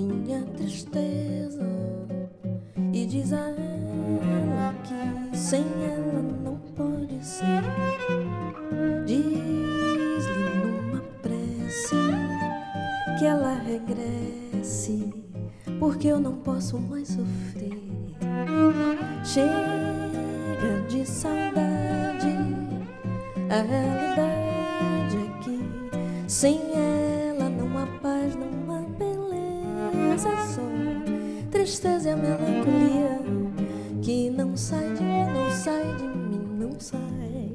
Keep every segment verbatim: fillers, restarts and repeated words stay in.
minha tristeza e diz a ela que sem ela não pode ser. Diz-lhe numa prece que ela regresse, porque eu não posso mais sofrer. Chega de saudade, a realidade é que sem ela não há paz, não há beleza, é só tristeza e a melancolia que não sai de mim, não sai de mim, não sai.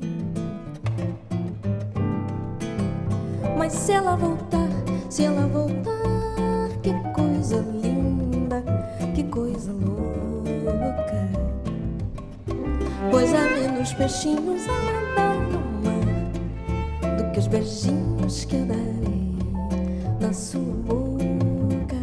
Mas se ela voltar, se ela voltar, que coisa linda, que coisa louca. Pois há menos peixinhos a nadar no mar do que os beijinhos que eu darei na sua boca.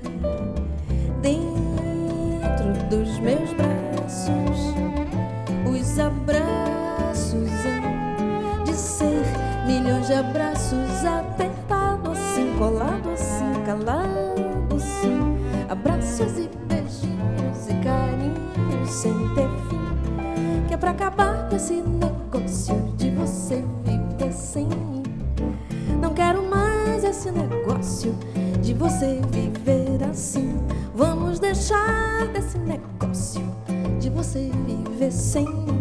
Dentro dos meus braços, os abraços hão de ser milhões de abraços, apertado assim, colado assim, calado assim. Abraços e beijinhos e carinhos sem ter fim, que é pra acabar com esse negócio de você viver sem mim. Não quero mais esse negócio de você viver assim. Vamos deixar desse negócio de você viver sem mim.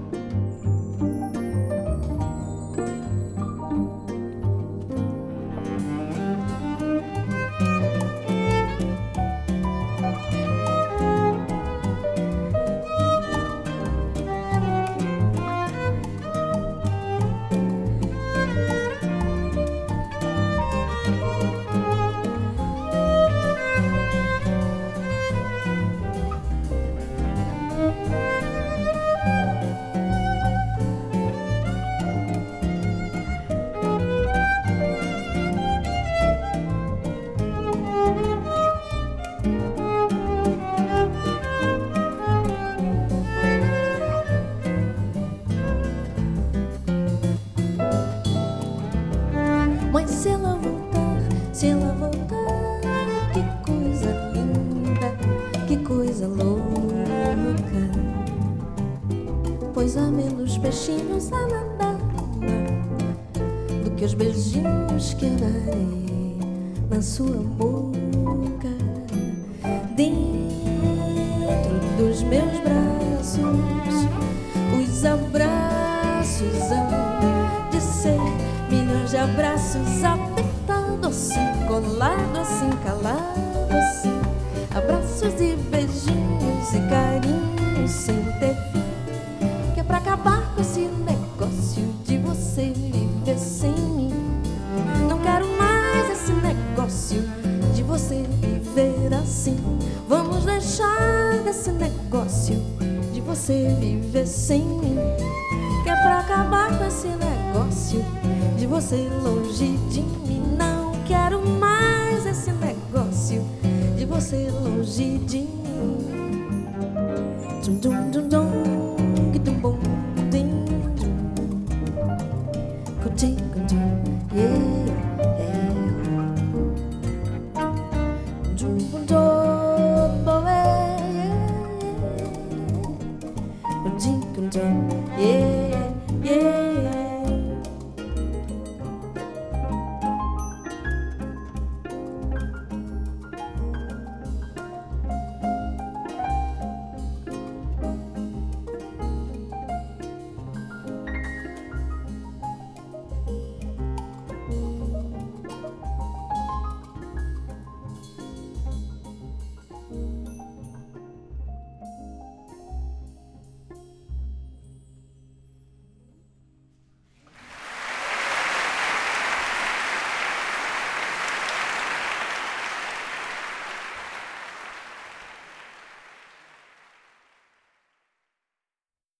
Mas se ela voltar, se ela voltar, que coisa linda, que coisa louca. Pois há menos peixinhos a nadar no mar do que os beijinhos que eu darei na sua boca. Dentro dos meus braços, os abraços hão de ser milhões de abraços, apertado assim, colado assim, calado assim. Abraços e beijinhos e carinhos sem ter fim, que é pra acabar com esse negócio de você viver sem mim. Não quero mais esse negócio de você viver assim. Vamos deixar desse negócio de você viver sem mim, que é pra acabar com esse negócio de você longe de mim. Não quero mais esse negócio de você longe de mim. Dum dum dum dum, que dum bom dim dum, cutim cutim, yeah yeah. Dum dum dum, boé, cutim cutim.